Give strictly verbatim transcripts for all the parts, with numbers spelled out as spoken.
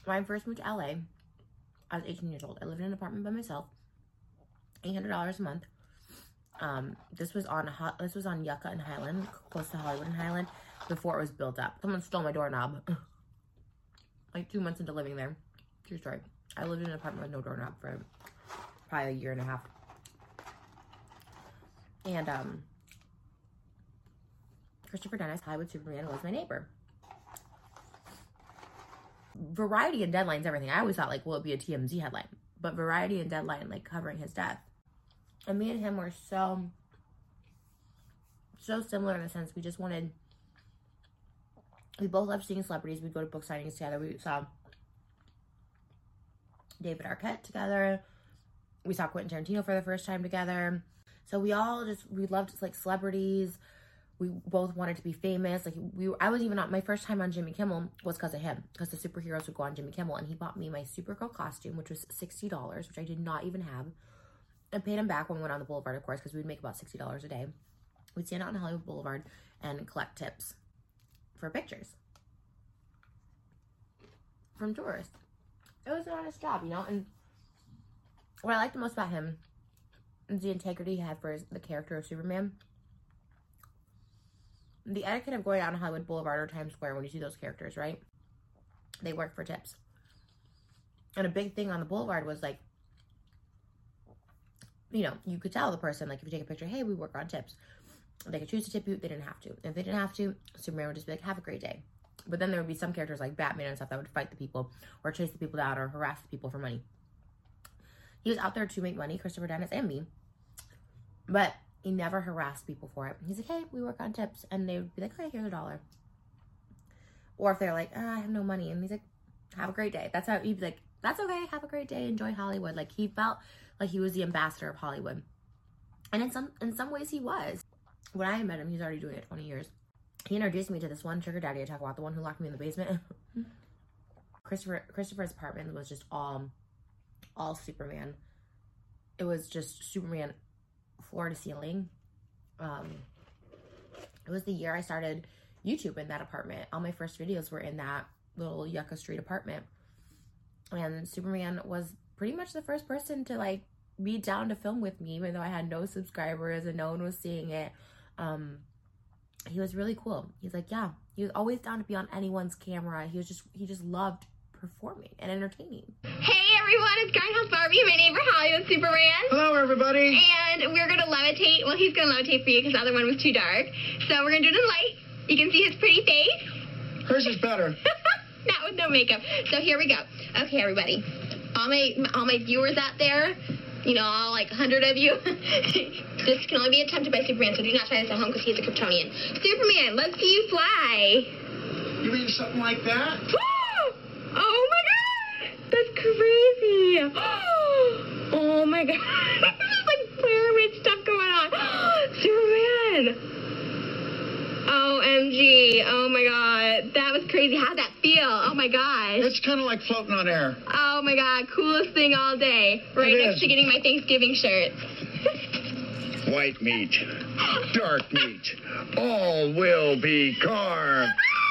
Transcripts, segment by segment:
when I first moved to L A, I was eighteen years old. I lived in an apartment by myself, eight hundred dollars a month. Um, this was on this was on Yucca and Highland, close to Hollywood and Highland, before it was built up. Someone stole my doorknob. Like two months into living there. True story. I lived in an apartment with no doorknob for probably a year and a half. And um, Christopher Dennis, Hollywood Superman, was my neighbor. Variety and Deadline's everything. I always thought, like, will it be a T M Z headline? But Variety and Deadline, like, covering his death. And me and him were so, so similar in a sense. We just wanted, we both loved seeing celebrities. We'd go to book signings together. We saw David Arquette together. We saw Quentin Tarantino for the first time together. So we all just, we loved, like, celebrities. We both wanted to be famous. Like, we, I was even on, my first time on Jimmy Kimmel was because of him. Because the superheroes would go on Jimmy Kimmel. And he bought me my Supergirl costume, which was sixty dollars, which I did not even have. I paid him back when we went on the Boulevard, of course, because we'd make about sixty dollars a day. We'd stand out on Hollywood Boulevard and collect tips for pictures from tourists. It was an honest job, you know? And what I liked the most about him is the integrity he had for his, the character of Superman. The etiquette of going out on Hollywood Boulevard or Times Square when you see those characters, right? They work for tips. And a big thing on the Boulevard was, like, you know, you could tell the person, like, if you take a picture, hey, we work on tips. They could choose to tip you. They didn't have to. If they didn't have to, Superman would just be like, have a great day. But then there would be some characters like Batman and stuff that would fight the people or chase the people down or harass the people for money. He was out there to make money, Christopher Dennis and me. But he never harassed people for it. He's like, hey, we work on tips. And they would be like, okay, here's a dollar. Or if they're like, oh, I have no money. And he's like, have a great day. That's how he'd be like, that's okay. Have a great day. Enjoy Hollywood. Like, he felt like he was the ambassador of Hollywood. And in some in some ways he was. When I met him, he's already doing it twenty years. He introduced me to this one sugar daddy I talk about, the one who locked me in the basement. Christopher Christopher's apartment was just all, all Superman. It was just Superman floor to ceiling. Um, it was the year I started YouTube in that apartment. All my first videos were in that little Yucca Street apartment. And Superman was pretty much the first person to, like, be down to film with me, even though I had no subscribers and no one was seeing it. Um, he was really cool. He's like, yeah, he was always down to be on anyone's camera. He was just, he just loved performing and entertaining. Hey everyone, it's Grindhouse Barbie, my neighbor Hollywood Superman. Hello everybody. And we're gonna levitate. Well, he's gonna levitate for you because the other one was too dark. So we're gonna do it in light. You can see his pretty face. Hers is better. Not with no makeup. So here we go. Okay, everybody. All my all my viewers out there, you know, all like a hundred of you. This can only be attempted by Superman, so do not try this at home because he's a Kryptonian. Superman, let's see you fly. You mean something like that? Oh my god! That's crazy! Oh my god! There's like pyramid stuff going on. Superman! O M G! Oh my god! That was crazy. How'd that feel? Oh my gosh! It's kind of like floating on air. Oh my god! Coolest thing all day. Right It next is. to getting my Thanksgiving shirt. White meat, dark meat, all will be carved.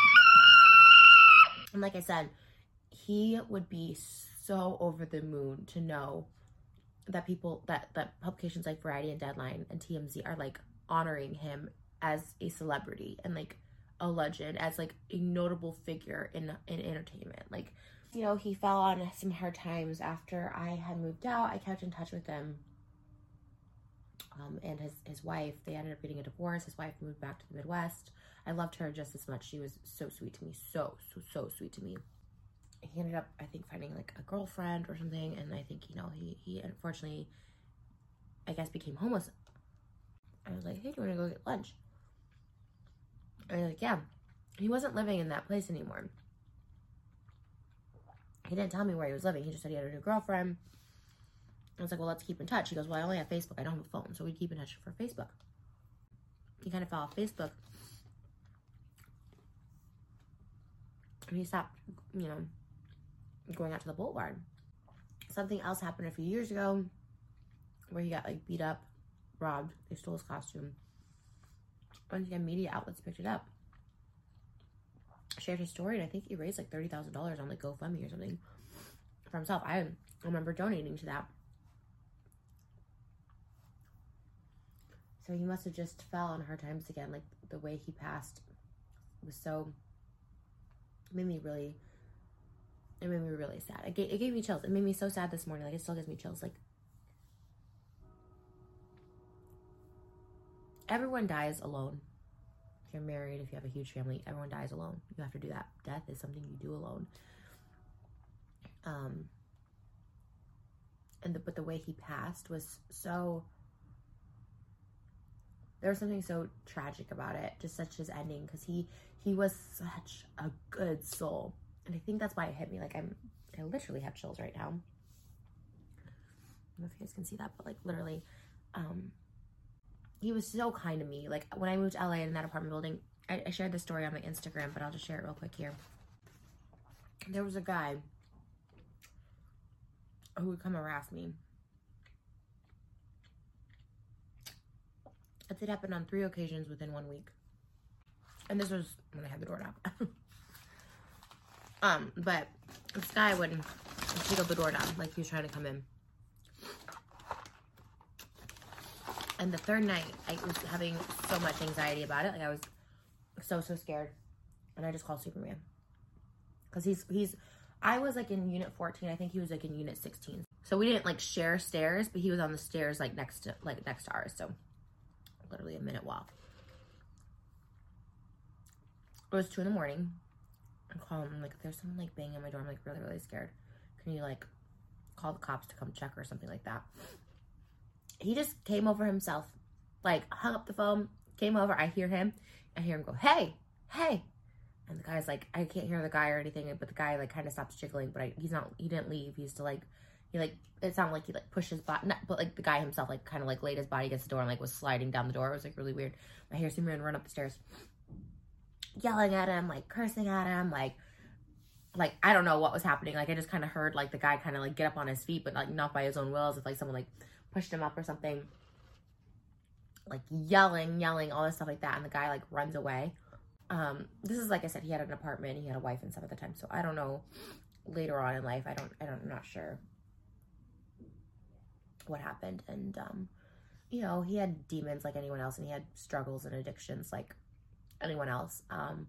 And like I said, he would be so over the moon to know that people, that, that publications like Variety and Deadline and T M Z are, like, honoring him as a celebrity and, like, a legend, as, like, a notable figure in in entertainment. Like, you know, he fell on some hard times after I had moved out. I kept in touch with him. Um, and his, his wife, they ended up getting a divorce. His wife moved back to the Midwest. I loved her just as much. She was so sweet to me. So, so, so sweet to me. He ended up, I think, finding, like, a girlfriend or something. And I think, you know, he, he unfortunately, I guess, became homeless. I was like, hey, do you want to go get lunch? And he's like, yeah. He wasn't living in that place anymore. He didn't tell me where he was living. He just said he had a new girlfriend. I was like, well, let's keep in touch. He goes, well, I only have Facebook. I don't have a phone. So we'd keep in touch for Facebook. He kind of fell off Facebook. And he stopped, you know, going out to the Boulevard. Something else happened a few years ago where he got, like, beat up, robbed. They stole his costume. And again, media outlets picked it up. shared his story, and I think he raised like thirty thousand dollars on like GoFundMe or something for himself. I remember donating to that. So he must have just fell on hard times again. Like the way he passed was so, it made me really, it made me really sad. It gave, it gave me chills. It made me so sad this morning. Like it still gives me chills. Like everyone dies alone. If you're married, if you have a huge family, everyone dies alone. You have to do that. Death is something you do alone. Um, and the, but the way he passed was so, there was something so tragic about it, just such his ending, because he he was such a good soul, and I think that's why it hit me. Like I'm, I literally have chills right now. I don't know if you guys can see that, but like literally, um, he was so kind to me. Like when I moved to L A in that apartment building, I, I shared this story on my Instagram, but I'll just share it real quick here. There was a guy who would come harass me. It did happen on three occasions within one week. And this was when I had the door knob. um, but this guy would jiggle the door down like he was trying to come in. And the third night, I was having so much anxiety about it. Like I was so, so scared. And I just called Superman. Because he's, he's, I was like in unit fourteen. I think he was like in unit sixteen. So we didn't like share stairs, but he was on the stairs like next to, like next to ours. So literally a minute walk. It was two in the morning. I call him, I'm like, there's someone like banging on my door. I'm like really, really scared. Can you like call the cops to come check or something like that? He just came over himself, like hung up the phone, came over. I hear him. I hear him go, hey, hey. And the guy's like, I can't hear the guy or anything, but the guy like kind of stops jiggling, but I, he's not, he didn't leave. He's still like, he like, it sounded like he like pushed his body, but like the guy himself like kind of like laid his body against the door and like was sliding down the door. It was like really weird. I hear Superman run up the stairs, yelling at him, like cursing at him, like, like, I don't know what was happening. Like I just kind of heard like the guy kind of like get up on his feet, but like not by his own will, as if like someone like pushed him up or something, like yelling, yelling, all this stuff like that. And the guy like runs away. Um, this is, like I said, he had an apartment, he had a wife and stuff at the time. So I don't know later on in life. I don't, I don't, I'm not sure what happened. And, um, you know, he had demons like anyone else, and he had struggles and addictions like anyone else. Um,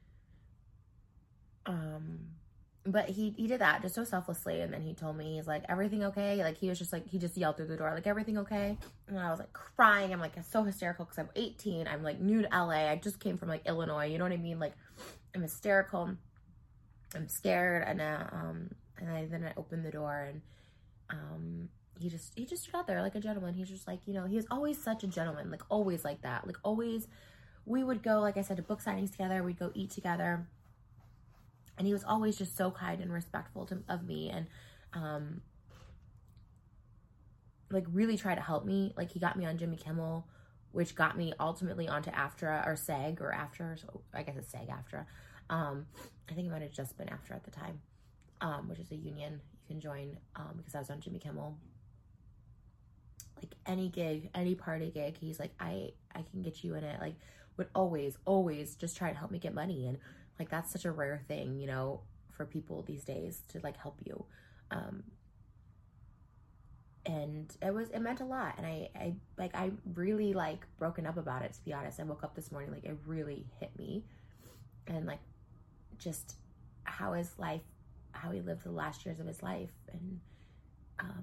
um, but he, he did that just so selflessly. And then he told me, he's like, everything okay? Like, he was just like, he just yelled through the door, like, everything okay? And I was like crying. I'm like, so hysterical because I'm eighteen. I'm like new to L A. I just came from like Illinois. You know what I mean? Like, I'm hysterical. I'm scared. And, uh, um, and I, then I opened the door, and, um, he just, he just stood out there like a gentleman. He's just like, you know, he was always such a gentleman, like always like that. Like always, we would go, like I said, to book signings together. We'd go eat together. And he was always just so kind and respectful to, of me, and um, like really tried to help me. Like he got me on Jimmy Kimmel, which got me ultimately onto AFTRA or SAG or AFTRA. So I guess it's SAG AFTRA. Um, I think it might have just been AFTRA at the time, um, which is a union you can join um, because I was on Jimmy Kimmel. Like any gig, any party gig, he's like, I, I can get you in it. Like would always, always just try to help me get money. And like, that's such a rare thing, you know, for people these days to like help you. Um, and it was, it meant a lot. And I, I, like, I really like broken up about it, to be honest. I woke up this morning, like it really hit me, and like, just how his life, how he lived the last years of his life. And, um,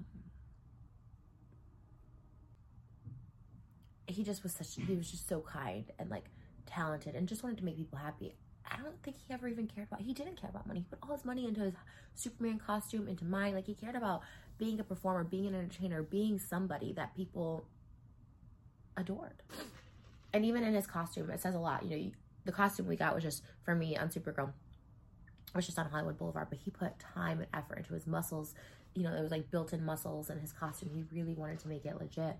he just was such, he was just so kind and like talented and just wanted to make people happy. I don't think he ever even cared about, he didn't care about money. He put all his money into his Superman costume, into mine. Like he cared about being a performer, being an entertainer, being somebody that people adored. And even in his costume, it says a lot. You know, the costume we got was just for me on Supergirl, it was just on Hollywood Boulevard, but he put time and effort into his muscles. You know, there was like built-in muscles in his costume. He really wanted to make it legit.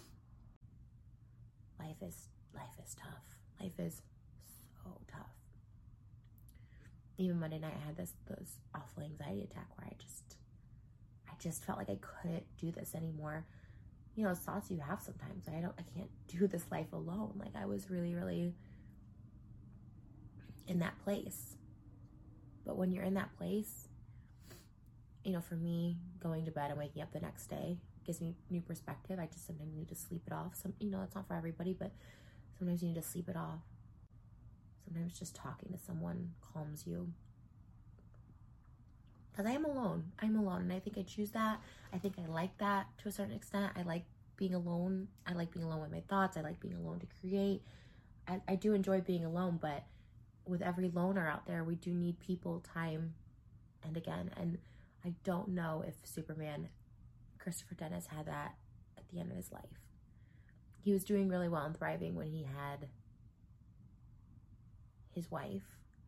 Life is, life is tough. Life is so tough. Even Monday night, I had this this awful anxiety attack where I just, I just felt like I couldn't do this anymore. You know, thoughts you have sometimes. I don't, I can't do this life alone. Like I was really, really in that place. But when you're in that place, you know, for me, going to bed and waking up the next day gives me new perspective. I just sometimes need to sleep it off. Some, you know, it's not for everybody, but sometimes you need to sleep it off. Sometimes just talking to someone calms you. Because I am alone. I'm alone, and I think I choose that. I think I like that to a certain extent. I like being alone. I like being alone with my thoughts. I like being alone to create. I, I do enjoy being alone, but with every loner out there, we do need people time and again. And I don't know if Superman, Christopher Dennis, had that at the end of his life. He was doing really well and thriving when he had his wife.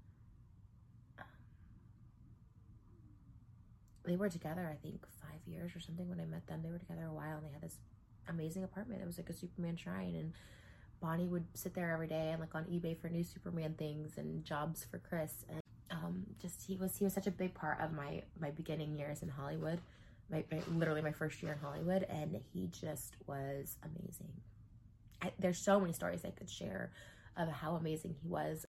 They were together, I think, five years or something when I met them. They were together a while, and they had this amazing apartment. It was like a Superman shrine, and Bonnie would sit there every day and look on eBay for new Superman things and jobs for Chris. And um, just he was he was such a big part of my my beginning years in Hollywood, my, my literally my first year in Hollywood, and he just was amazing. I, there's so many stories I could share of how amazing he was.